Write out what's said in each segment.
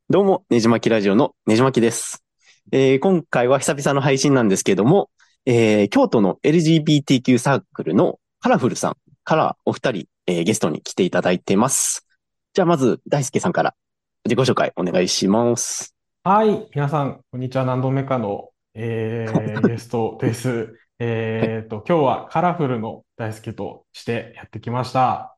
どうも、ねじまきラジオのねじまきです。今回は久々の配信なんですけども、京都の LGBTQ サークルのカラフルさんからお二人、ゲストに来ていただいてます。じゃあまず、大輔さんから自己紹介お願いします。 はい、皆さん、こんにちは。何度目かの、ゲストです。 はい。 今日はカラフルの大輔としてやってきました。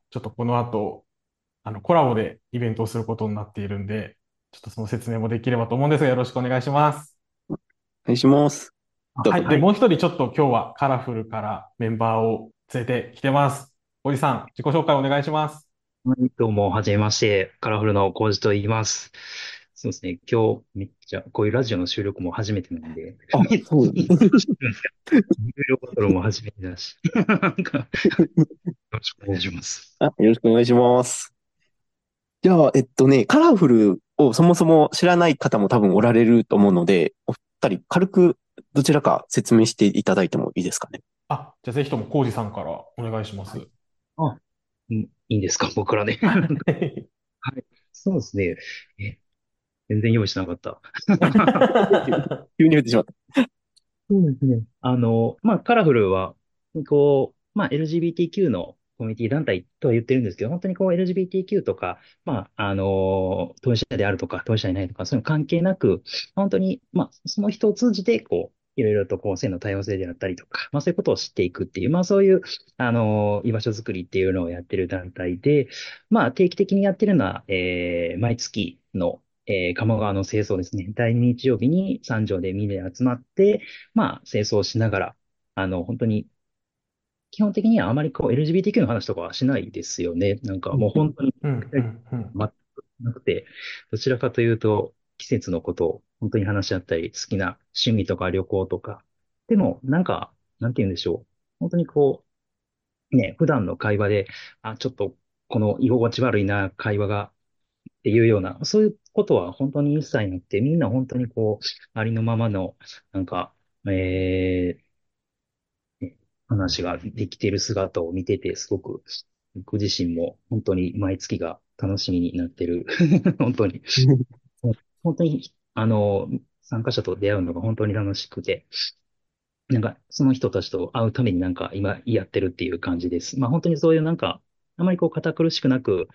ちょっとこの後、コラボでイベントをすることになっているんで、ちょっとその説明もできればと思うんですが、よろしくお願いします。 お願いします。どうぞ。 はい。で、もう一人ちょっと今日はカラフルからメンバーを連れてきてます。おじさん、自己紹介お願いします。 はい、どうも、はじめまして。カラフルのコウジと言います。そうですね。今日、めっちゃ、こういうラジオの収録も初めてなんで、 あ、 めっちゃそう。 緊張してるんですよ。有料バトルも初めてだし。なんか、よろしくお願いします。 あ、よろしくお願いします。じゃあ、カラフルをそもそも知らない方も多分おられると思うので、お二人軽くどちらか説明していただいてもいいですかね。 あ、じゃあぜひともコウジさんからお願いします。 はい。あ、いいんですか、僕らで。はい。そうですね。え、全然用意しなかった。 急に言ってしまった。 そうですね。カラフルは、LGBTQ のコミュニティ団体とは言ってるんですけど、本当にLGBTQ とか、当事者であるとか、当事者いないとか、そういうの関係なく、本当に、その人を通じて、いろいろと性の多様性であったりとか、そういうことを知っていくっていう、そういう、居場所づくりっていうのをやってる団体で、定期的にやってるのは、毎月の、鴨川の清掃ですね。第2日曜日に三条でみんなで集まって、清掃しながら、本当に、基本的にはあまりLGBTQ の話とかはしないですよね。なんかもう本当に、 うん、うん、うん。 全くなくて、どちらかというと、季節のことを本当に話し合ったり、好きな趣味とか旅行とか。でも、なんて言うんでしょう。本当に普段の会話で、ちょっと、この居心地悪いな、会話が、っていうような、そういうことは本当に一切なくて、みんな本当にありのままの、なんか、えね話ができている姿を見てて、すごく、僕自身も本当に毎月が楽しみになってる。本当に。本当に、参加者と出会うのが本当に楽しくて、その人たちと会うために今やってるっていう感じです。本当にそういうあまり堅苦しくなく、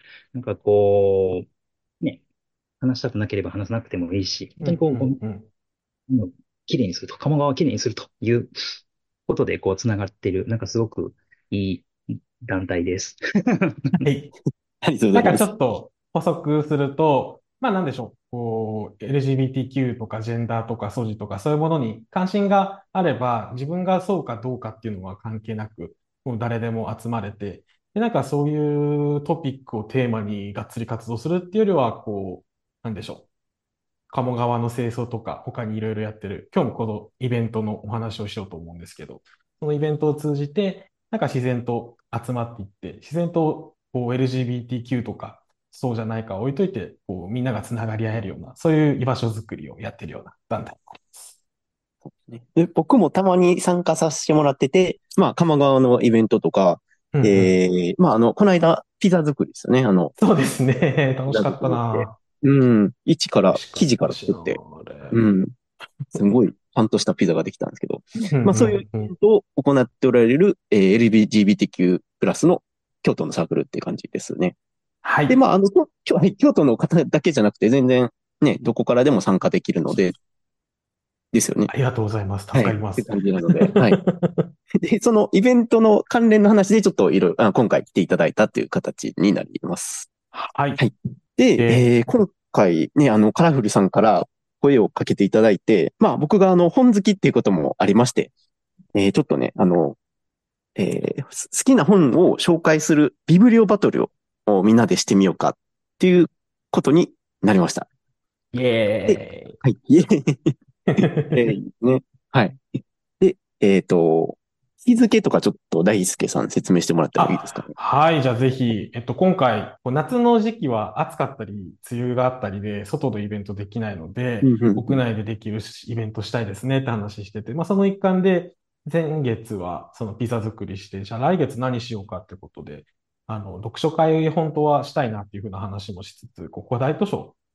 ね、話したくなければ話さなくてもいいし、本うん、 当にうん、うん。 もう綺麗にすると、鴨川を綺麗にするということでつながっている、すごくいい団体です。 はい。 ありがとうごなんかちょざいます。 っと補足すると、なんでしょう。LGBTQ とかジェンダーとかソジとかそういうものに関心があれば、自分がそうかどうかっていうのは関係なく、もう誰でも集まれて、で、なんかそういうトピックをテーマにがっつり活動するっていうよりは、なんでしょう。鴨川の清掃とか他にいろいろやってる、今日もこのイベントのお話をしようと思うんですけど、そのイベントを通じて、なんか自然と集まっていって、自然とLGBTQ とか、そうじゃないか置いといて、みんながつながり合えるような、そういう居場所づくりをやってるような団体です。 で、僕もたまに参加させてもらってて、まあ、鴨川のイベントとか、 うんうん。 この間、ピザ作りですよね。 そうですね。 ピザ楽しかった作りして、 な。 一から、 美味しか生地からったしな、 作って、 あれ。 うん、すごい、ちゃんとしたピザができたんですけど、 うんまあ、そういうイうんうん。 ベントを行っておられる、LGBTQ プラスの京都のサークルっていう感じですね。で、 はい。 まあ、京都の方だけじゃなくて、全然、ね、どこからでも参加できるので、ですよね。 ありがとうございます。助はい。っかります。 て感じなので、はい。で、そのイベントの関連の話でちょっといろいろ、今回来ていただいたっていう形になります。 はい。 はい。で、 で、 今回ね、カラフルさんから声をかけていただいて、まあ僕が本好きっていうこともありまして、ちょっとね、好きな本を紹介するビブリオバトルをみんなでしてみようかっていうことになりました。 イで、 エはい。イエーイ。 ーイ。 ね。はい。で、日付とかちょっと大輔さん説明してもらったらいいですかあ、 ね。 はい。じゃあぜひ、今回、夏の時期は暑かったり、梅雨があったりで、外のイベントできないので、 うんうんうん。 屋内でできるイベントしたいですねって話してて、その一環で、前月はそのピザ作りして、じゃあ来月何しようかってことで、読書会本当はしたいなっていうふうな話もしつつ、古代図書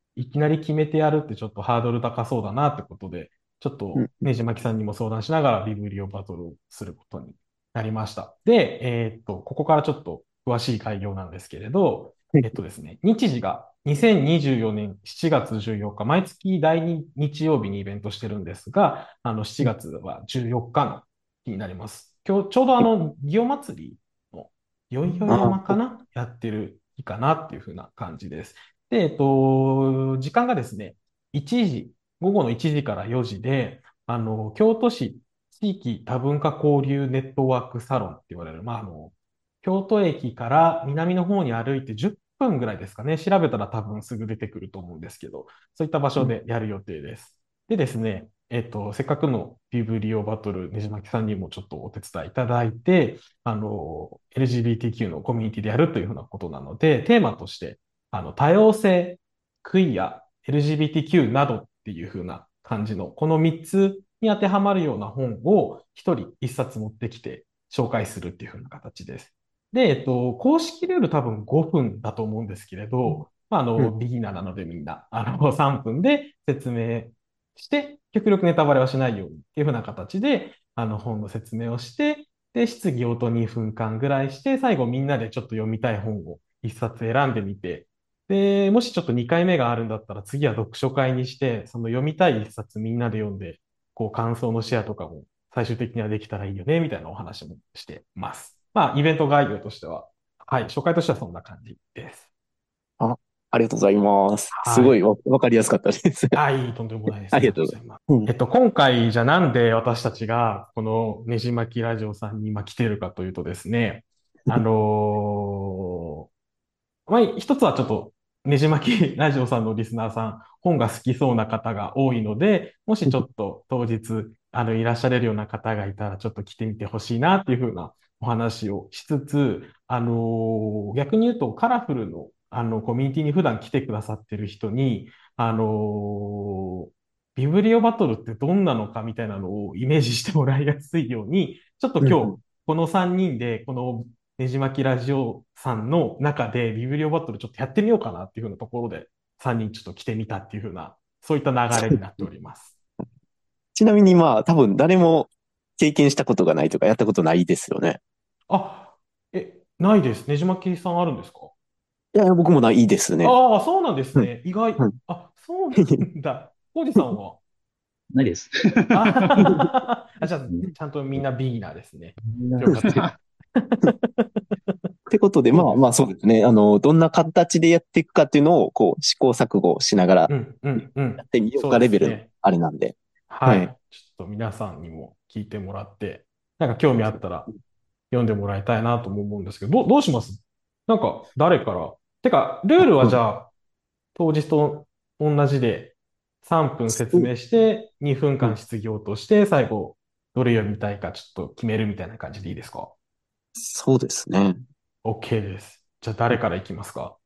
いきなり決めてやるってちょっとハードル高そうだなってことで、ちょっとうんねじまきさんにも相談しながらビブリオバトルをすることになりました。で、ここからちょっと詳しい概要なんですけれど、 はいですね、日時が2024年7月14日、毎月第2日曜日にイベントしてるんですが、7月は14日の日になります。今日、ちょうど祇園祭りのよいよい山かなやってる日かなっていう風な感じです。で、時間がですね、1時、午後の1時から4時で、京都市地域多文化交流ネットワークサロンって言われる、京都駅から南の方に歩いて10分ぐらいですかね。調べたら多分すぐ出てくると思うんですけど、そういった場所でやる予定です。でですね、せっかくのビブリオバトル、ねじまきさんにもちょっとお手伝いいただいて、LGBTQ のコミュニティでやるというふうなことなので、テーマとして、多様性、クイア、LGBTQ などっていうふうな感じの、この3つに当てはまるような本を一人一冊持ってきて紹介するっていうふうな形です。で、公式ルール多分5分だと思うんですけれど、 うん。 ビギナーなのでみんな、3分で説明して、極力ネタバレはしないようにっていうふうな形で、本の説明をして、で、質疑応答2分間ぐらいして、最後みんなでちょっと読みたい本を一冊選んでみて、で、もしちょっと2回目があるんだったら次は読書会にして、その読みたい一冊みんなで読んで、こう感想のシェアとかも最終的にはできたらいいよね、みたいなお話もしてます。イベント概要としては、はい、紹介としてはそんな感じです。 あ、ありがとうございます。すはい。 ごいわかりやすかったです。 いい、とんでもないです。ありありがとうございます。 がとうございます。 うん。 今回じゃあなんで私たちがこのねじ巻きラジオさんに今来てるかというとですね、あの一つはちょっとねじ巻きラジオさんのリスナーさん、本が好きそうな方が多いので、もしちょっと当日、いらっしゃれるような方がいたらちょっと来てみてほしいなっていうふうなお話をしつつ、逆に言うとカラフルの、コミュニティに普段来てくださってる人に、あのビブリオバトルってどんなのかみたいなのをイメージしてもらいやすいように、ちょっとうんうん。 今日、この3人で、このねじまきラジオさんの中でビブリオバトルちょっとやってみようかなっていうふうなところで3人ちょっと来てみたっていうふうな、そういった流れになっております。 ちなみに多分誰も経験したことがないとかやったことないですよね。 あ、ないです。ねじまきさんあるんですか？ いやいや、僕もないですね。 ああ、そうなんですうん。 ね。意外。 うん。 そうなんだ。コージさんは？ ないです。 じゃあ、 うんちゃんとみんなビギナーですね。よかった。 ってことで、 そうです。 そうですね。どんな形でやっていくかっていうのを、こう、試行錯誤しながらうん、うん、うん。 やってみようそうでかレベルのすね。 あれなんで。はい。 はい。ちょっと皆さんにも聞いてもらって、なんか興味あったら読んでもらいたいなとも思うんですけど、どうします？なんか誰から。てか、ルールはうん。 じゃあ、当日と同じで3分説そう。 明して2分うん。 間質疑応答して最後どれ読みたいかちょっと決めるみたいな感じでいいですか？ そうですね。 OK です。じゃあ誰からいきますか？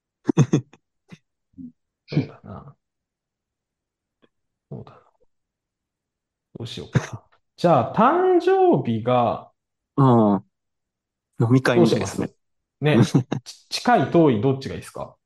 そうだな。そうだな。どうしようかな。じゃあ誕生日がうん。飲み会どうみたいですね。 します？ね。近い遠いどっちがいいですか？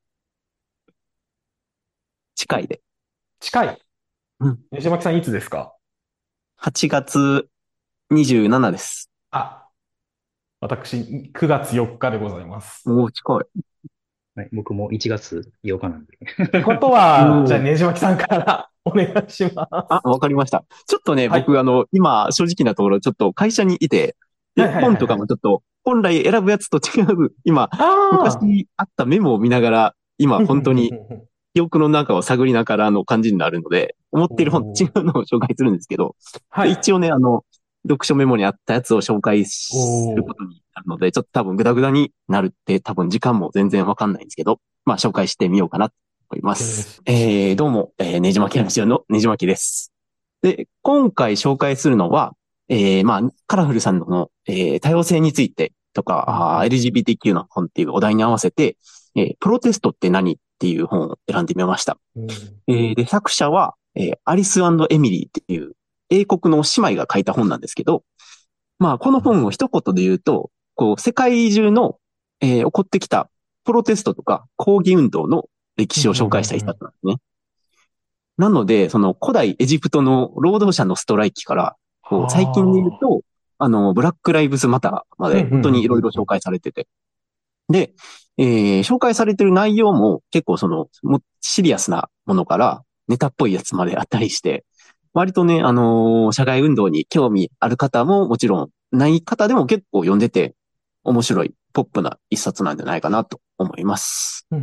近いで。 近い。 うん。 西巻さんいつですか？ 8月27です。 あ、私9月4日でございます。 もう近い。 はい、僕も1月8日なんで。 ってことは、じゃあ、 うん。 ねじまきさんからお願いしまあ、 す。 わかりました。ちょっとね、 はい。 僕今、正直なところ、ちょっと会社にいて、で、 はいはい本とかはいはい。 もちょっと、本来選ぶやつと違う、今、 あ昔あったメモを見ながら、 あ。 今、 ふんふんふん本当にふんふん。 記憶の中を探りながらの感じになるので、思っている本違おー。 うのを紹介するんですけど、 はい。 で一応ね、読書メモにあったやつを紹介するこおー。 とになるので、ちょっと多分グダグダになるって多分時間も全然わかんないんですけど、紹介してみようかなと思いま OK です。 す。 どうも、ねじまきラジオのねじまきです。で、今回紹介するのは、カラフルさんの、多様性についてとか、 うんうん。 LGBTQ の本っていうお題に合わせて、プロテストって何っていう本を選んでみました。 うん。 で、作者は、アリスエミリーっていう英国の姉妹が書いた本なんですけど、この本を一言で言うと、こう、世界中の、起こってきたプロテストとか抗議運動の歴史を紹介した一冊なんですね。なので、その古代エジプトの労働者のストライキから、こう、最近で言うはあ。 と、ブラックライブズマターまうん、うで、本当にいろいろん、 紹介されてて。で、紹介されてる内容も結構もシリアスなものからネタっぽいやつまであったりして、割とね、社会運動に興味ある方ももちろんない方でも結構読んでて面白いポップな一冊なんじゃないかなと思います。 うん、うん、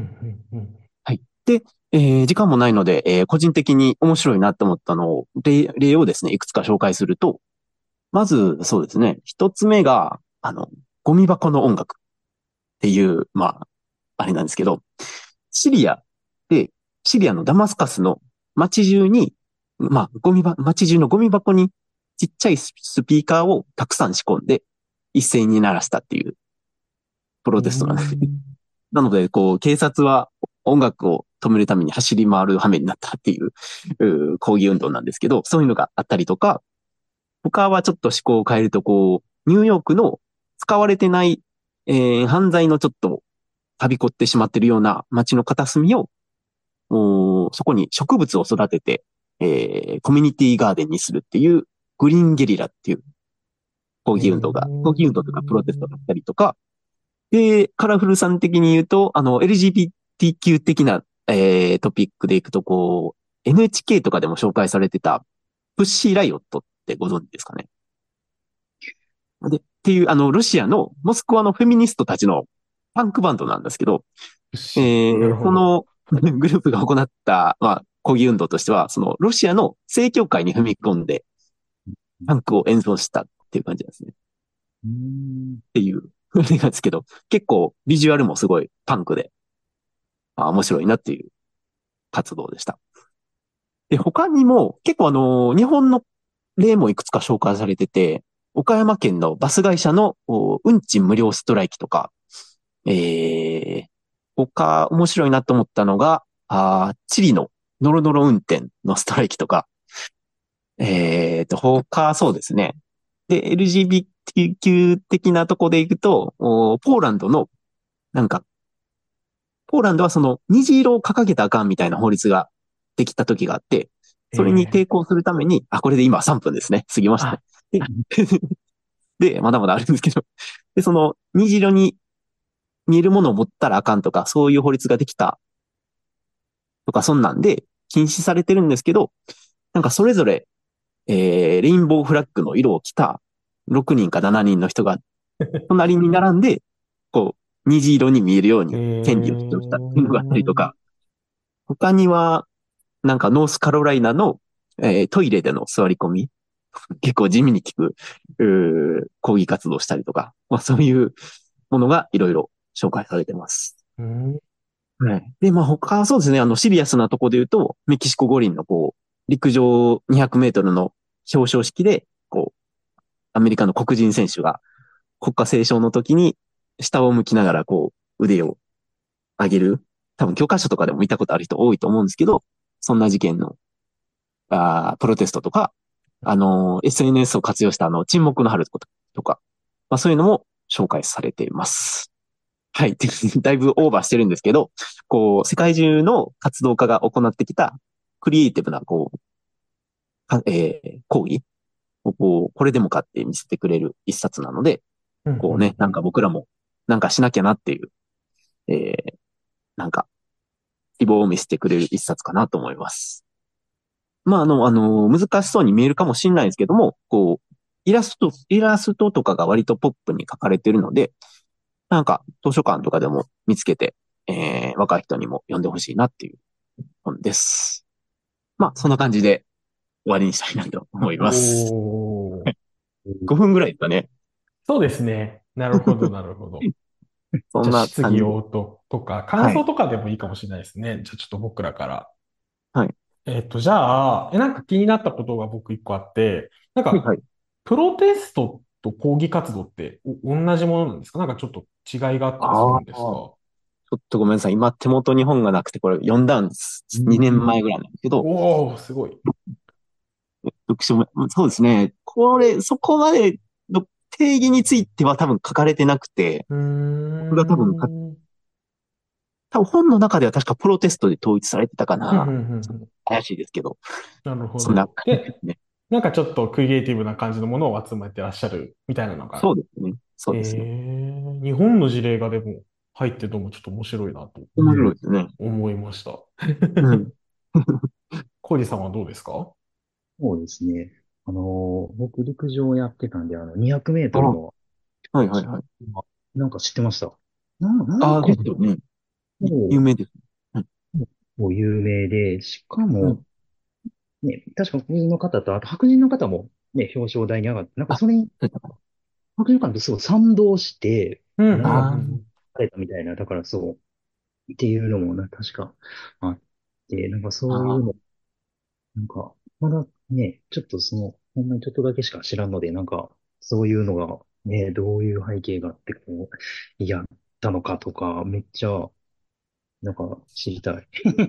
うん。 はい。で、時間もないので、個人的に面白いなと思ったのを、例をですね、いくつか紹介すると、まず、そうですね、一つ目が、ゴミ箱の音楽っていう、まあ、あれなんですけど、シリアで、シリアのダマスカスの街中に、まあ、街中のゴミ箱にちっちゃいスピーカーをたくさん仕込んで、一斉に鳴らしたっていうプロうーテストなんです。 ん。 なので、こう、警察は音楽を止めるために走り回る羽目になったっていう、抗議運動なんですけど、そういうのがあったりとか、他はちょっと思考を変えると、こう、ニューヨークの使われてない、犯罪のちょっと、はびこってしまっているような街の片隅を、そこに植物を育てて、コミュニティガーデンにするっていう、グリーンゲリラっていう抗議運動とかプロテストだったりとか、で、カラフルさん的に言うと、LGBTQ 的な、トピックでいくと、こう、NHK とかでも紹介されてた、プッシーライオットってご存知ですかね。で、っていう、ロシアの、モスクワのフェミニストたちのパンクバンドなんですけど、 なるほど。 そのグループが行った、まあ、抗議運動としては、その、ロシアの正教会に踏み込んで、パンクを演奏したっていう感じなんですね。っうん。 ていう、あれなんですけど、結構、ビジュアルもすごいパンクで、面白いなっていう活動でした。で、他にも、結構日本の例もいくつか紹介されてて、岡山県のバス会社の運賃無料ストライキとか、えー、他面白いなと思ったのが、チリのノロノロ運転のストライキとか、他そうですね。で、LGBTQ 的なとこでいくと、ポーランドの、なんか、ポーランドはその虹色を掲げたらあかんみたいな法律ができた時があって、それに抵ええ。 抗するために、これで今3分ですね。過ぎましたあ、 ね。で、まだまだあるんですけど、で、その虹色に見えるものを持ったらあかんとか、そういう法律ができたとか、そんなんで禁止されてるんですけど、なんかそれぞれ、レインボーフラッグの色を着た6人か7人の人が隣に並んで、こう、虹色に見えるように権利を主張したっていうのがあったりとか、他には、なんかノースカロライナの、トイレでの座り込み、結構地味に効く、抗議活動したりとか、まあそういうものがいろいろ紹介されてます。 うん。 はい。で、まあ他はそうですね、シリアスなとこで言うと、メキシコ五輪のこう、陸上200メートルの表彰式で、こう、アメリカの黒人選手が国歌斉唱の時に下を向きながらこう、腕を上げる。多分教科書とかでも見たことある人多いと思うんですけど、そんな事件の、プロテストとか、SNS を活用した沈黙の春とか、まあそういうのも紹介されています。はい。だいぶオーバーしてるんですけど、こう、世界中の活動家が行ってきたクリエイティブな、こう、講義をこう、これでもかって見せてくれる一冊なので、 うん、 こうね、なんうん、 か僕らもなんかしなきゃなっていう、なんか希望を見せてくれる一冊かなと思います。まあ、難しそうに見えるかもしれないですけども、こう、イラストとかが割とポップに書かれてるので、なんか図書館とかでも見つけて、若い人にも読んでほしいなっていう本です。まあ、そんな感じで終わりにしたいなと思います。 おー。 5分ぐらいですかね。 そうですね。なるほど、なるほど。じゃあ、 そんな質疑感じで。 応答とか、感はい。 想とかでもいいかもしれないですね。じゃあ、ちょっと僕らから。 はい。 じゃあ、なんか気になったことが僕一個あって、なんはい、 か、 はい。 プロテストと抗議活動って同じものなんですか？なんかちょっと違いがあったりするああ、 んですか？ ちょっとごめんなさい。今手元に本がなくて、これ読んだんです。 うん。 2年前ぐらいなんですけど、 おー、すごい。 読書も、そうですね。これ、そこまでの定義については多分書かれてなくて、 うー僕が多分ん。 多分本の中では確かプロテストで統一されてたかうん、うん、 な。 うん。 怪しいですけど、 なるほそんなど。で、 感じですね。 なんかちょっとクリエイティブな感じのものを集めてらっしゃるみたいなのが。 そうですね。そうですね。 日本の事例がでも入ってどうもちょっと面白いなと面白いですね。 思いました。 うん。 コージさんはどうですか？ そうですね。僕陸上やってたんで、200メーあ、 トルの、 はいはいはい。 あなんか知ってました？なんああ、 か、 ですよね。有も名です。うん。 もう有名で、しかも、 うん。 ね、確か黒人の方と、あと白人の方もね、表彰台に上がって、なんかあ、 それに、 そうだったか白人の方とすごい賛同して、 うん、うん、うなんか、 な。あん。 されたみたいな、だからそう、っていうのもな、確かあって、なんかあ、 そういうの、なんか、まだね、ちょっとほんまにちょっとだけしか知らんので、なんか、そういうのが、ね、どういう背景があって、やったのかとか、めっちゃ、なんか、知りたい。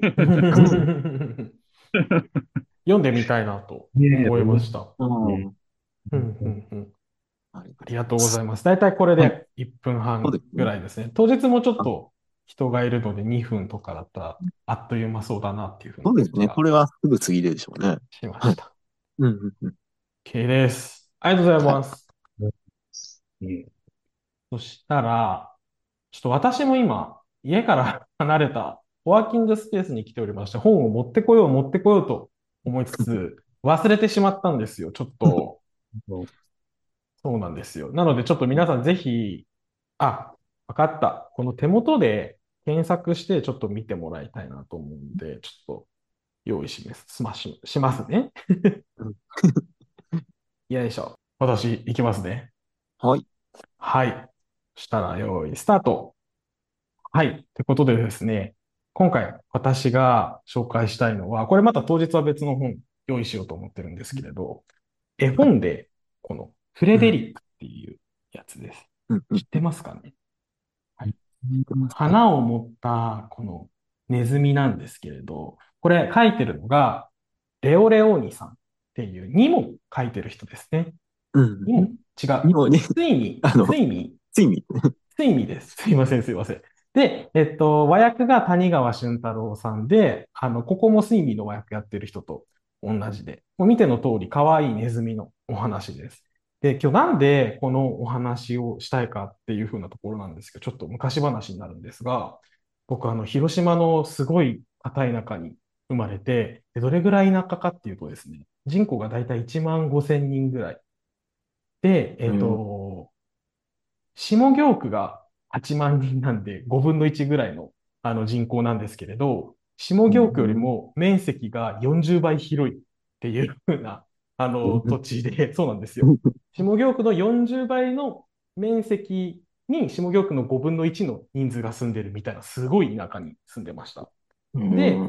読んでみたいなとねえ、 思いま思した。 あ、うね。 ん。 うん、うん、うん。 ありがとうありがとうごございます。 ざいます。だいたいこれはい。 で1分半そうですね。 ぐらいですね。当日もちょっあ、 と人がいるので2分とかだったらあっという間そうだなっていうふうなそうですね。こ感じがれはすぐ過ぎるでしょうね。はい。 しました。 うんうんうん。 OK です。ありがとうございはい。 ます。 ねそしたら、ちょっと私も今、家から離れたワーキングスペースに来ておりまして、本を持ってこようと思いつつ、忘れてしまったんですよ。ちょっと、 そそうなんですよ。なので、ちょっと皆さんぜひ、あ、わかった。この手元で検索してちょっと見てもらいたいなと思うんで、ちょっと用意します、しますね。 うん。 よいしょ。私、いきますね。 はい。 はい。そしたら、用意、スタート。はい。ってことでですね、今回私が紹介したいのは、これまた当日は別の本用意しようと思ってるんですけれど、絵はい。 本で、このフレうん。 デリックっていうやつです。 うん。うん。うん。 知ってますかね？はい。 見てますか？ 花を持ったこのネズミなんですけれど、これ書いてるのがレオレオーニさんっていうにも書いてる人ですね。 うん。 にも違う。 にもね、 ついに、 あの、 ついに、 ついに。 ついにです。すいません、すいません。で、和訳が谷川俊太郎さんで、ここも睡眠の和訳やってる人と同じで、もう見ての通り、可愛いネズミのお話です。で、今日なんでこのお話をしたいかっていう風なところなんですけど、ちょっと昔話になるんですが、僕、広島のすごい片田舎に生まれて、でどれぐらい田舎かっていうとですね、人口がだいたい1万5千人ぐらい。で、 うん。 下京区が8万人なんで5分の1ぐらいの、人口なんですけれど、下う京区よりん。 も面積が40倍広いっていう風な、土地で、そうなんですよ。下京区の40倍の面積に下京区の5分の1の人数が住んでるみたいな、すごい田舎に住んでました。 うん。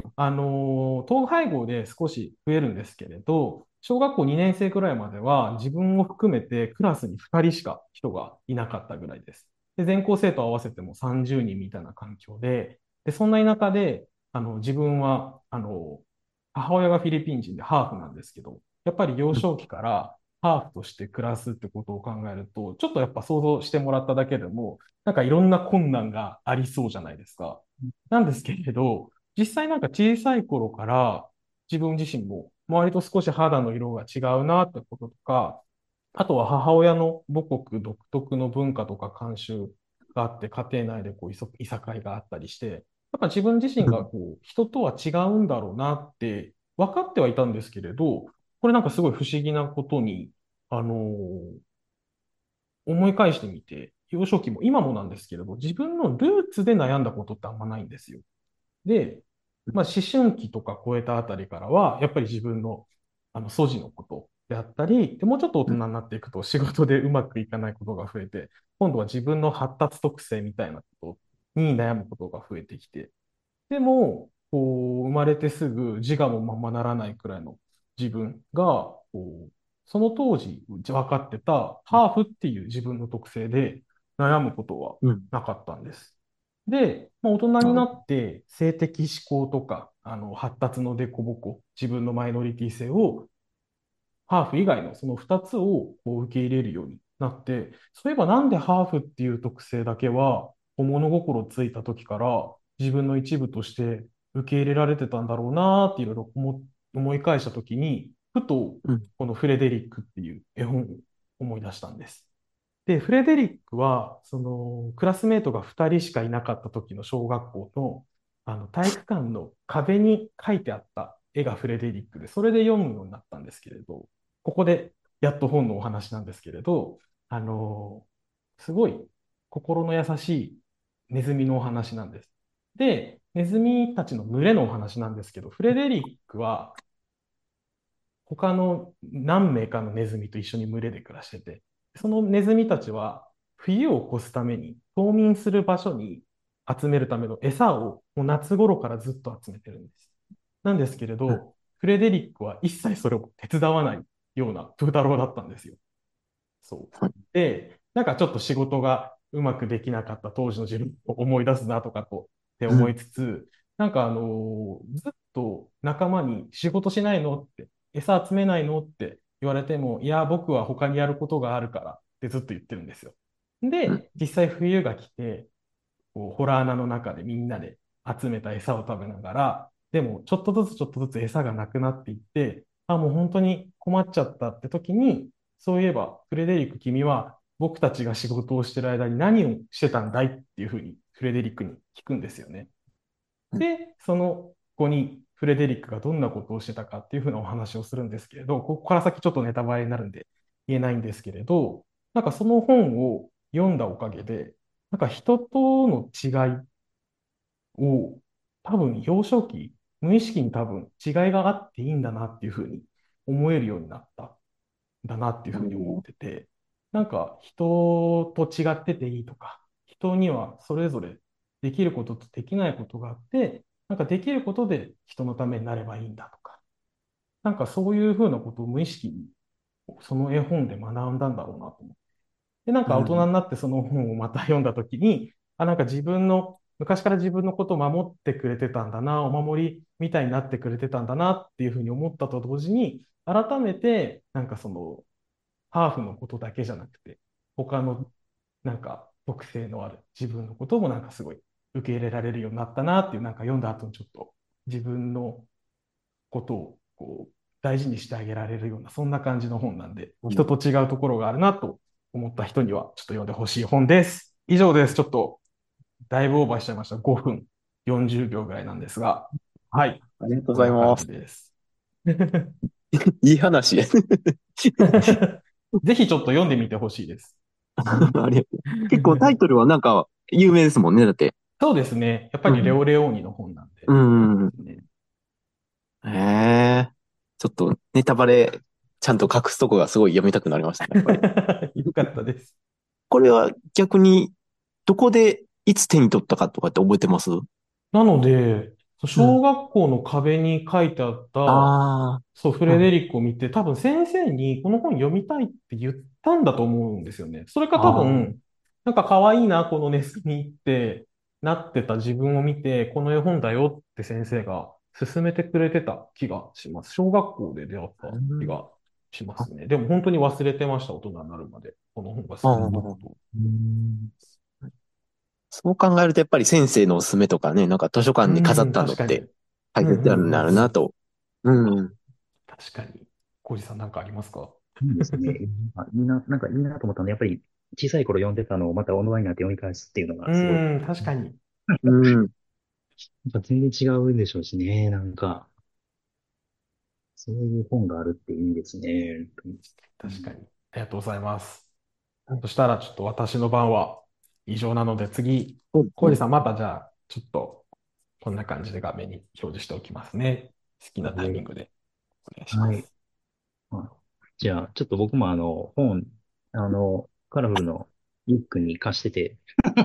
で、統廃合で少し増えるんですけれど、小学校2年生くらいまでは自分を含めてクラスに2人しか人がいなかったぐらいです。で、全校生徒合わせても30人みたいな環境で、そんな田舎で、自分は、母親がフィリピン人でハーフなんですけど、やっぱり幼少期からハーフとして暮らすってことを考えると、ちょっとやっぱ想像してもらっただけでも、なんかいろんな困難がありそうじゃないですか。なんですけれど、実際なんか小さい頃から自分自身も周りと少し肌の色が違うなってこととか、あとは母親の母国独特の文化とか慣習があって家庭内でこういさかいがあったりして、やっぱ自分自身がこう人とは違うんだろうなって分かってはいたんですけれど、これなんかすごい不思議なことに、あのー思い返してみて、幼少期も今もなんですけれど、自分のルーツで悩んだことってあんまないんですよ。で、まあ、思春期とか超えたあたりからは、やっぱり自分の、素地のことであったり、でもうちょっと大人になっていくと仕事でうまくいかないことが増えて、今度は自分の発達特性みたいなことに悩むことが増えてきて、でも、こう、生まれてすぐ自我もままならないくらいの自分が、その当時分かってたハーフっていう自分の特性で悩むことはうん。 なかったんです。で、まあ、大人にななるほって性的指向とか、発達の凸凹、自分のマイノリティ性をハーフ以外のその2つをこう受け入れるようになって、そういえばなんでハーフっていう特性だけは物心ついた時から自分の一部として受け入れられてたんだろうなっていろいろ思い返したときに、ふとうん。 このフレデリックっていう絵本を思い出したんです。で、フレデリックは、その、クラスメートが2人しかいなかった時の小学校の、体育館の壁に描いてあった絵がフレデリックで、それで読むようになったんですけれど、ここでやっと本のお話なんですけれど、あの、すごい心の優しいネズミのお話なんです。で、ネズミたちの群れのお話なんですけど、フレデリックは他の何名かのネズミと一緒に群れで暮らしてて、そのネズミたちは冬を越すために冬眠する場所に集めるための餌をもう夏頃からずっと集めてるんです。なんですけれうん。 ど、フレデリックは一切それを手伝わないようなプー太郎だったんですよ。そう。 はい。 で、なんかちょっと仕事がうまくできなかった当時の自分を思い出すなとかって思いうん。 つつ、なんかずっと仲間に仕事しないのって、餌集めないのって言われても、いや、僕は他にやることがあるからってずっと言ってるんですよ。 うん。 で、実際冬が来て、こう、ホラー穴の中でみんなで集めた餌を食べながら、でも、ちょっとずつちょっとずつ餌がなくなっていって、あ、もう本当に困っちゃったって時に、そういえば、フレデリック君は僕たちが仕事をしてる間に何をしてたんだいっていうふうにフレデリックに聞くんですよね。 うん。 で、その後にフレデリックがどんなことをしてたかっていうふうなお話をするんですけれど、ここから先ちょっとネタバレになるんで言えないんですけれど、なんかその本を読んだおかげで、なんか人との違いを多分幼少期、無意識に多分違いがあっていいんだなっていうふうに思えるようになったんだなっていうふうに思ってて、なんか人と違ってていいとか、人にはそれぞれできることとできないことがあって、なんかできることで人のためになればいいんだとか、なんかそういうふうなことを無意識にその絵本で学んだんだろうなと思って。で、なんか大人うん。 になってその本をまた読んだときに、あ、なんか自分の、昔から自分のことを守ってくれてたんだな、お守りみたいになってくれてたんだなっていうふうに思ったと同時に、改めて、なんかその、ハーフのことだけじゃなくて、他のなんか特性のある自分のこともなんかすごい受け入れられるようになったなっていう、なんか読んだ後にちょっと自分のことをこう大事にしてあげられるような、そんな感じの本なんで、 うん。 人と違うところがあるなと思った人には、ちょっと読んでほしい本です。以上です。ちょっと、だいぶオーバーしちゃいました。5分40秒ぐらいなんですが、はい。 ありがとうごこんな感ざいます。 じです。 いい話。 ぜひちょっと読んでみてほしいです。 ありがとう。結構タイトルはなんか有名ですもんね、だって。 そうですね。やっぱうん。 りレオレオーニの本なんで、 う有名でん。 すね。 へえ。ちょっとネタバレちゃんと隠すとこがすごい読みたくなりましたね、やっぱり。 よかったです。 これは逆にどこでいつ手に取ったかとかって覚えてます？ なので、 うん。 小学校の壁に書いてあった、 あそう、フあ。うん。 レデリックを見て、多分先生にこの本読みたいって言ったんだと思うんですよね。それか多ああ。 分、なんか可愛いな、このネズミってなってた自分を見て、この絵本だよって先生が勧めてくれてた気がします。小学校で出会ったうん。 気がしまあすね。でも本当に忘れてました、大人になるまで。この本が好きだったこあ。 とを。 うん。そう考えるとやっぱり先生のおすすめとかね、なんか図書館に飾っうん、 たのって確かに。 大うんうん切になるうんうん。 なと。うん。 確かに。浩二さんなんかありますか？ いいですね。なんかいいなと思ったのは、やっぱり小さい頃読んでたのをまた大人になって読み返すっていうのうがすごい、 ん、確かに。 うん。 やっぱ全然違うんでしょうしね。なんか、そういう本があるっていいですね。うん。 確かに。ありがとうございます。そしたらちょっと私の番は以上なので次、 そうですね。 浩二さんまたじゃあちょっとこんな感じで画面に表示しておきますね。好きなタイミングでお願いしまはい。 す。 あ、じゃあ、ちょっと僕も本、カラフルのリュックに貸してて、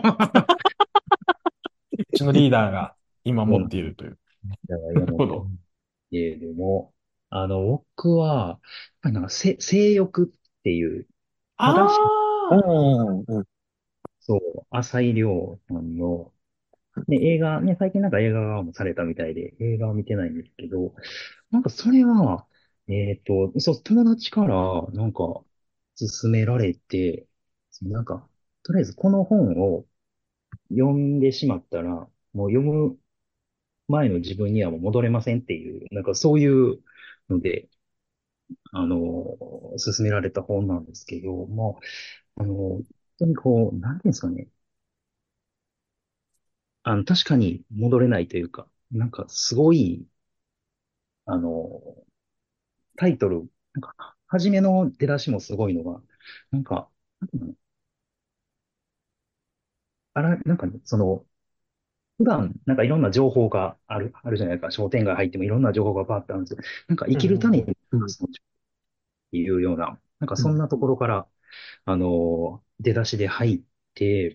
うちのリーダーが今持っうん。 ているという。 だからな今持ってるるほど。 けれども、僕は、やっぱりなんか性欲っていう、正しい、 うあん。うん。 そう、浅井亮さんの、ね、映画、ね、最近なんか映画もされたみたいで、映画は見てないんですけど、なんかそれは、そう、友達から、なんか、勧められて、なんか、とりあえずこの本を読んでしまったら、 もう読む前の自分にはもう戻れませんっていう、なんかそういうので、勧められた本なんですけど、まあ、本当にこう、なんていうんですかね。確かに戻れないというか、なんかすごい、あの、タイトル、なんか、初めの出だしもすごいのが、なんか、なんていうのなんかね、普段、なんかいろんな情報があるじゃないですか。商店街入ってもいろんな情報がバーってあるんですよ。なんか生うん、 きるために、 うん、 うん。 っていうような、なんかうん。 そんなところから、出だしで入って、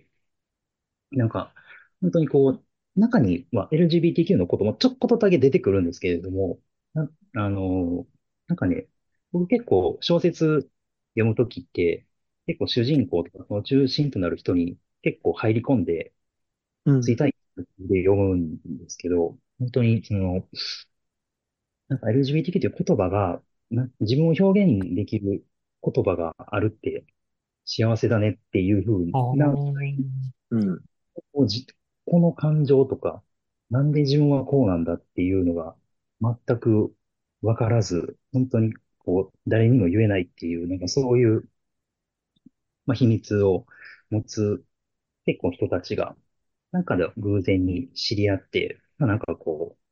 なんか、本当にこう、中には LGBTQ のこともちょっとだけ出てくるんですけれども、な、あの、なんかね、僕結構小説読むときって、結構主人公とかその中心となる人に結構入り込んで、 うん。 追体験で読むんですけど、本当になんか LGBTQ という言葉が、自分を表現できる言葉があるって幸せだねっていうふうあな、 あ、 うん。 こうじこの感情とか、なんで自分はこうなんだっていうのが全くわからず、本当にこう、誰にも言えないっていう、なんかそういう、まあ、秘密を持つ結構人たちが、なんかで偶然に知り合って、まあ、なんかこう、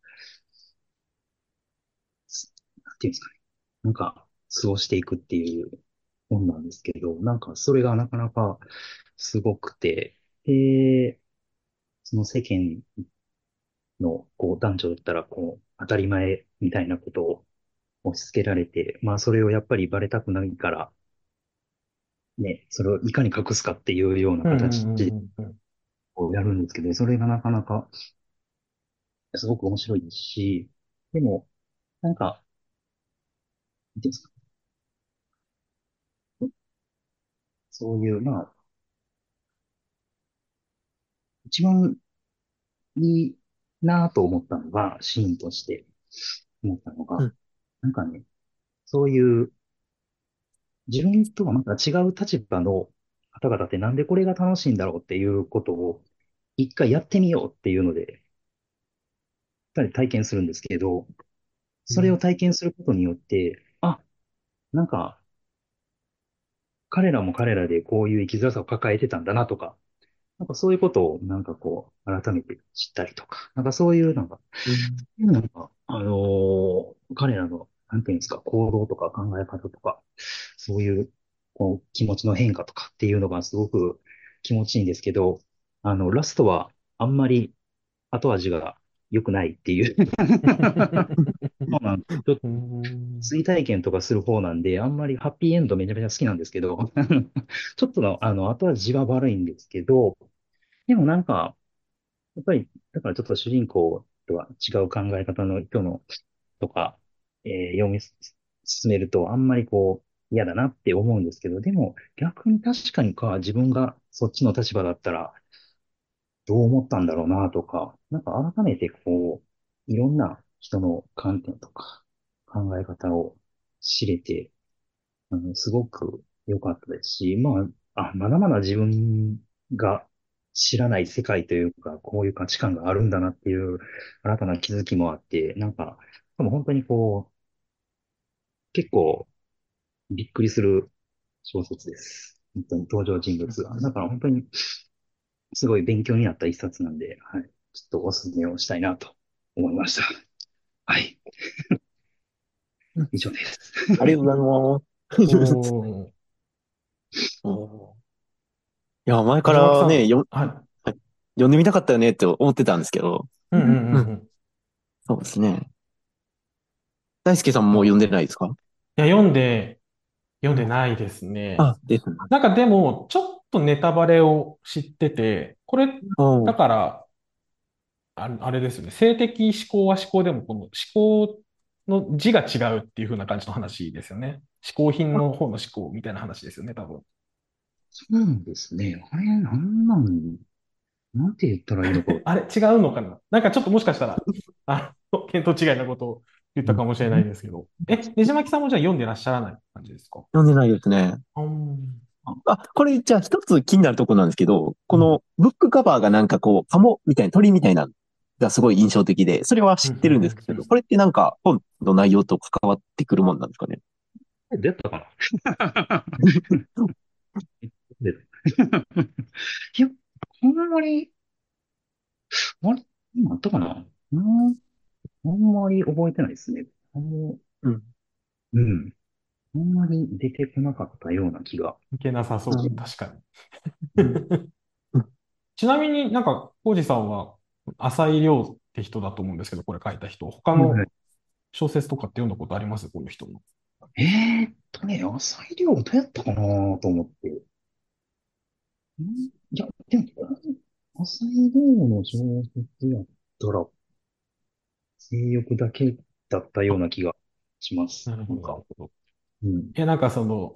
なんていうんですかね。なんか、過ごしていくっていう本なんですけど、なんかそれがなかなかすごくて、で、その世間のこう男女だったらこう当たり前みたいなことを押し付けられて、まあそれをやっぱりバレたくないからね、それをいかに隠すかっていうようなうん、うん、 形でうん、うん。 こうやるんですけど、それがなかなかすごく面白いですし、でも、なんか、なんていうんですか、そういう、まあ、一番いいなと思ったのが、シーンとして思ったのが、 うん。 なんかね、そういう自分とはまた違う立場の方々ってなんでこれが楽しいんだろうっていうことを一回やってみようっていうので、二人体験するんですけど、それを体験することによって、あ、なんか彼らも彼らでこういう生きづらさを抱えてたんだなとか、なんかそういうことをなんかこう改めて知ったりとか、なんかそういうなんかうん。 なんか、彼らの、なんていうんですか、行動とか考え方とか、そういう、こう、気持ちの変化とかっていうのがすごく気持ちいいんですけど、ラストはあんまり後味が良くないっていうそうなんです。ちょっとうん。 追体験とかする方なんで、あんまりハッピーエンドめちゃめちゃ好きなんですけど、ちょっと後味は悪いんですけど、でもなんか、やっぱり、だからちょっと主人公とは違う考え方の人のとか、読み進めると、あんまりこう、嫌だなって思うんですけど、でも逆に確かに自分がそっちの立場だったら、どう思ったんだろうなとか、なんか改めてこう、いろんな人の観点とか考え方を知れて、すごく良かったですし、まあ、まだまだ自分が知らない世界というか、こういう価値観があるんだなっていう新たな気づきもあって、なんか、でも本当にこう、結構びっくりする小説です。本当に登場人物が。だから本当にすごい勉強になった一冊なんで、はい。ちょっとお勧めをしたいなと思いました。はい。 うん。 以上です。 ありがとうございます。 おー。 おー。いや、前かねじまきらね、 さん。はい。 はい、読んでみたかったよねって思ってたんですけど。 うん、うん、ううん。 ん、うん。 そうですね。大輔さんいや、 も読んでないですか？ 読んでないですね。 あ、ですね。 なんかでも、ちょっとネタバレを知ってて、これ、だおー。 から、あれですよね。性的思考は思考でも、この思考の字が違うっていう風な感じの話ですよね。嗜好品の方の思考みたいな話ですよね、多分。 そうなんですね。あれ、なんて言ったらいいのか。 あれ、違うのかな、なんかちょっともしかしたら、見当違いなことを言ったかもしれないですけど。ねじまきさんもじゃあ読んでらっしゃらない感じですか？ 読んでないですね。 うん。 これじゃあ一つ気になるところなんですけど、 うん。 このブックカバーがなんかこう、カモみたいな、鳥みたいなのがすごい印象的で、それはうん、うん、 知ってるんですけど、 うん。 これってなんか本の内容と関わってくるもんなんですかね。 どうやったかな。でいや、あんまり、あれ、今あったかな。あんまり覚えてないですね。 うん。 うん。あんまり出てこなかったような気が。 いけなさそう。 うん。 確かうん。 に。ちなみになんか、コウジさんは、浅井亮って人だと思うんですけど、これ書いた人。他のはい。 小説とかって読んだことありますこの人の？ 浅井亮どうやったかなと思って。いや、でも、浅井亮の小説やったら、性欲だけだったような気がします。 なるほど、ななんか、 るほど。 うん。 いや、なんか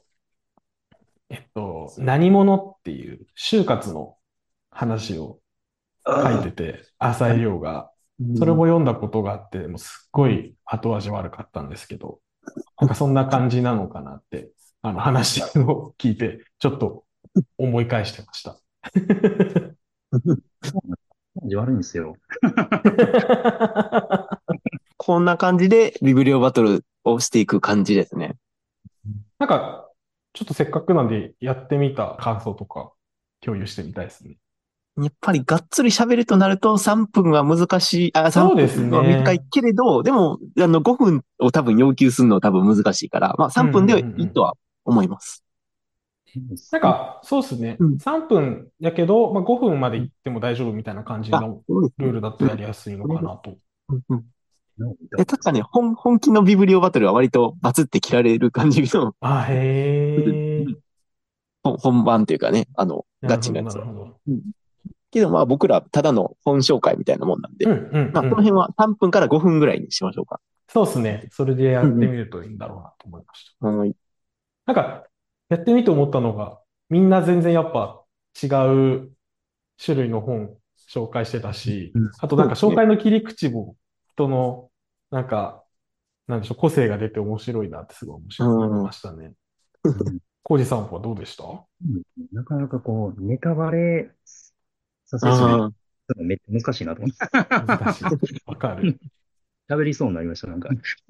何者っていう就活の話を書いああ、 てて、浅井亮が。それうん。 も読んだことがあって、もうすっごい後味悪かったんですけど、なんかそんな感じなのかなって、話を聞いて、ちょっと思い返してました。 感じ悪いんですよ。 こんな感じでビブリオバトルをしていく感じですね。 なんか、ちょっとせっかくなんでやってみた感想とか共有してみたいですね。 やっぱりがっつり喋るとなると3分は難しい、3 そうです分は短いね。 けれど、でも、5分を多分要求するのは多分難しいから、まあ3 うんうんうんう分でいいとん。 は思います。 なんか、そうですね。 うん。 3分やけど、まあ、5分まで行っても大丈夫みたいな感じあ、 のそうですね。 ルールだとうん。 やりやすいのこれで、 かなと。 うん。 なんか見た確かね、本気のビブリオバトルは割とバツって切られる感じの、 あ、へえ。 本番というかね、 なるほど、 ガチのやつは。 なるほど。 うん。けどまあ僕らただの本紹介みたいなもんなんで、 うんうんまあうん。 この辺は3分から5分ぐらいにしましょうか。 そうですね。それでやうんうってみるといいんだろうなと思いました。 ん。はい。 なんか、やってみて思ったのが、みんな全然やっぱ違う種類の本紹介してたし、 うん。 あとなんかそうですね。 紹介の切り口も人の、なんか、なんでしょう、個性が出て面白いなってすごい思いうん。 ましたね。 うん。 コウジさんはどうでした？ なかなかこう、ネタバレさせずに、 ああ、 めっちゃ難しいなと思って。 難しい。わかる。 喋りそうになりました、なんか。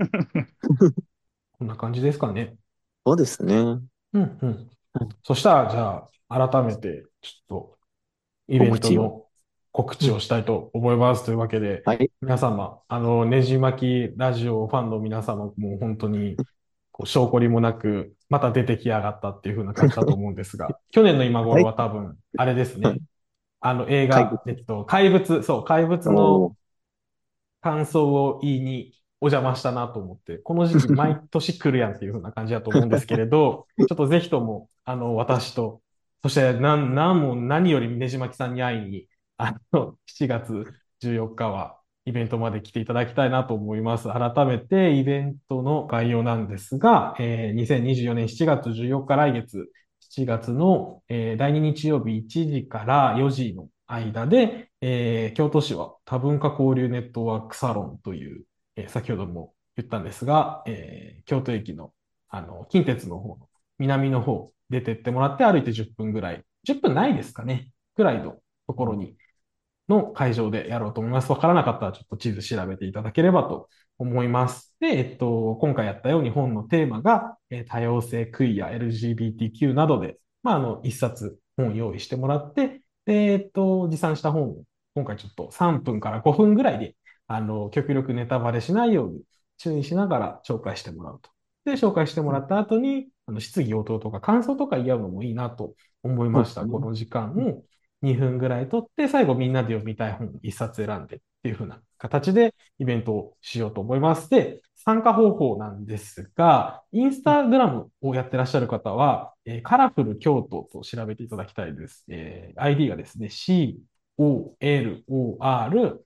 こんな感じですかね。 そうですね。 うんうん。 うん。 そしたら、じゃあ、改めて、ちょっと、イベント告知を。 の告うん。 知をしたいと思います。というわけで、 はい。 皆様、ねじ巻きラジオファンの皆様も本当に、こう、証拠りもなく、また出てきやがったっていう風な感じだと思うんですが、去年の今頃はい。 は多分、あれですはい。 ね。映画、 怪物。 怪物、そう、怪物のおー。 感想を言いにお邪魔したなと思って、この時期毎年来るやんっていう風な感じだと思うんですけれど、ちょっとぜひとも、私と、そして何より峰島木さんに会いに、7月14日はイベントまで来ていただきたいなと思います。改めてイベントの概要なんですが、2024年7月14日来月、7月の、第2日曜日1時から4時の間で、京都市は多文化交流ネットワークサロンという、先ほども言ったんですが、京都駅の、近鉄の方の南の方出てってもらって歩いて10分ぐらい、10分ないですかね、ぐらいのところにの会場でやろうと思います。わからなかったらちょっと地図調べていただければと思います。で、今回やったように本のテーマが、多様性、クイア、LGBTQ などで、まあ、一冊本を用意してもらって、で、持参した本を今回ちょっと3分から5分ぐらいで、極力ネタバレしないように注意しながら紹介してもらうと。で、紹介してもらった後に、質疑応答とか感想とか言い合うのもいいなと思いました。 そうですね。 この時間を2分ぐらい取って、最後みんなで読みたい本1冊選んでっていう風な形でイベントをしようと思います。で、参加方法なんですが、インスタグラムをやってらっしゃる方は、カラフル京都と調べていただきたいです。ID がですね、COLOR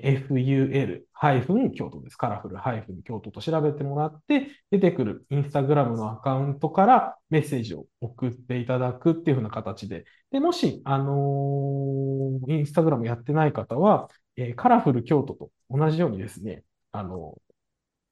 FUL- 京都です。カラフル京都と調べてもらって、出てくるインスタグラムのアカウントからメッセージを送っていただくっていう風な形で、で、もし、インスタグラムやってない方は、カラフル京都と同じようにですね、あの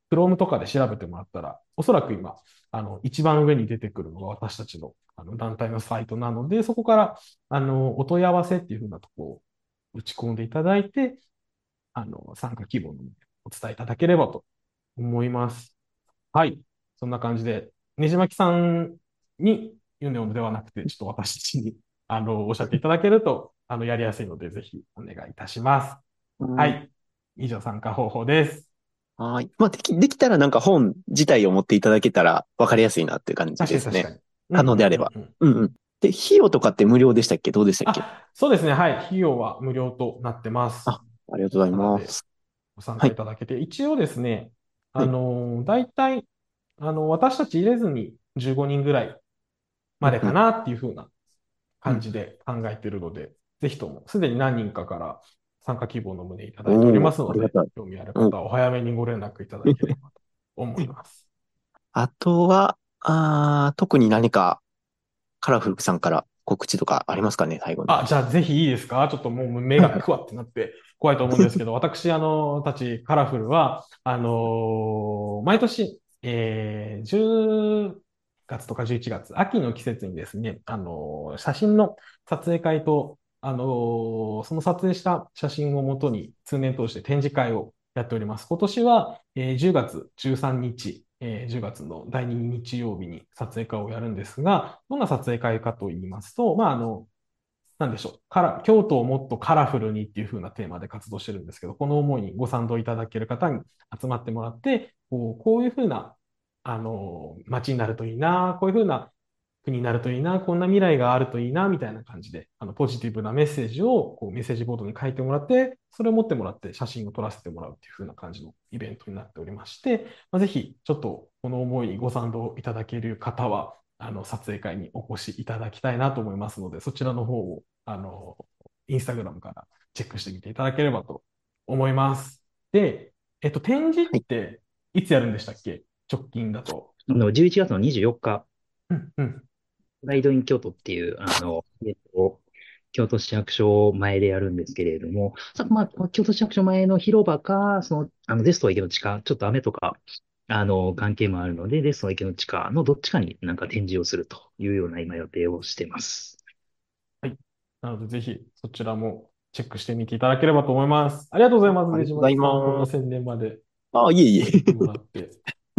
Chrome とかで調べてもらったら、おそらく今、一番上に出てくるのが私たちの、団体のサイトなので、そこから、お問い合わせっていうふうなところを打ち込んでいただいて、参加希望のお伝えいただければと思います。はい。そんな感じで、ねじまきさんに言うのではなくて、ちょっと私たちに、おっしゃっていただけると、やりやすいので、ぜひお願いいたします。ははい。 い。以上参加方法です。 はい。まあ、できたらなんか本自体を持っていただけたら分かりやすいなっていう感じですね。 確かに確かに。うん可うん能であれば。 うんうん。 うんうん。で、費用とかって無料でしたっけ？どうでしたっけ？ そうですね。はい。費用は無料となってます。 あ、ありがとうございただでます。 ご参加いはい。 ただけて、一応ですね、 はい。 大体、私たち入れずに15人ぐらいまでかうんうん。 なっていう風なうん。 感じで考えているので、ぜひとも、すでに何人かから参加希望の旨いただいておりおー、 ますので、 ありがたい。 興味あるお方はお早めにご連絡いただければと思います。 あとは、特に何かカラフルさんから告知とかありますかね、最後に。 じゃあぜひいいですか？ちょっともう目はいはい。 がクワってなって怖いと思うんですけど、私、たちカラフルは、毎年、10月とか11月、秋の季節にですね、写真の撮影会と、その撮影した写真をもとに通年通して展示会をやっております。今年は、10月13日、10月の第2日曜日に撮影会をやるんですが、どんな撮影会かと言いますと、なんでしょう。京都をもっとカラフルにっていう風なテーマで活動してるんですけど、この思いにご賛同いただける方に集まってもらって、こういう風な、街になるといいな、こういう風な国になるといいな、こんな未来があるといいな、みたいな感じで、ポジティブなメッセージをメッセージボードに書いてもらって、それを持ってもらって写真を撮らせてもらうっていう風な感じのイベントになっておりまして、ぜひ、ちょっとこの思いにご賛同いただける方は、撮影会にお越しいただきたいなと思いますので、そちらの方を、インスタグラムからチェックしてみていただければと思います。で、展示っはい。 ていつやるんでしたっけ？直近だと。 11月の24日、 うんうん。 ライドイン京都っていう、京都市役所前でやるんですけれども、京都市役所前の広場か、デスト池の地下、ちょっと雨とか、関係もあるので、デスト池の地下のどっちかになんか展示をするというような今予定をしてます。 はい。なので、ぜひそちらもチェックしてみていただければと思います。ありがとうございます、ねじありがとうございまきさん。こんなます。 宣伝までいえいやってもえ。 らって。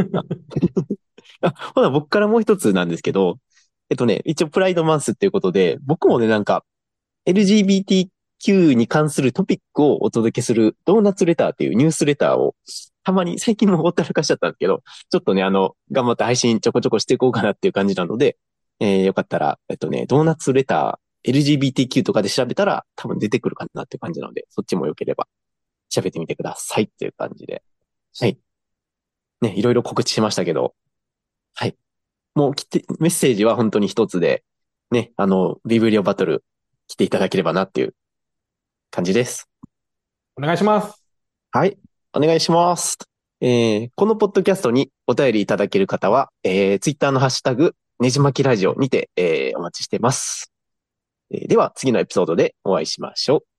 ほな、僕からもう一つなんですけど、一応プライドマンスっていうことで、僕もね、なんか、LGBTQ に関するトピックをお届けするドーナツレターっていうニュースレターを、たまに最近もほったらかしちゃったんですけど、ちょっとね、頑張って配信ちょこちょこしていこうかなっていう感じなので、よかったら、ドーナツレター、LGBTQ とかで調べたら多分出てくるかなっていう感じなので、そっちも良ければ調べてみてくださいっていう感じで。はい。ね、いろいろ告知しましたけど、はい。もうメッセージは本当に一つで、ね、ビブリオバトル来ていただければなっていう感じです。 お願いします。 はい。お願いします。このポッドキャストにお便りいただける方は、ツイッターのハッシュタグ、ねじまきラジオにて、お待ちしてます。では、次のエピソードでお会いしましょう。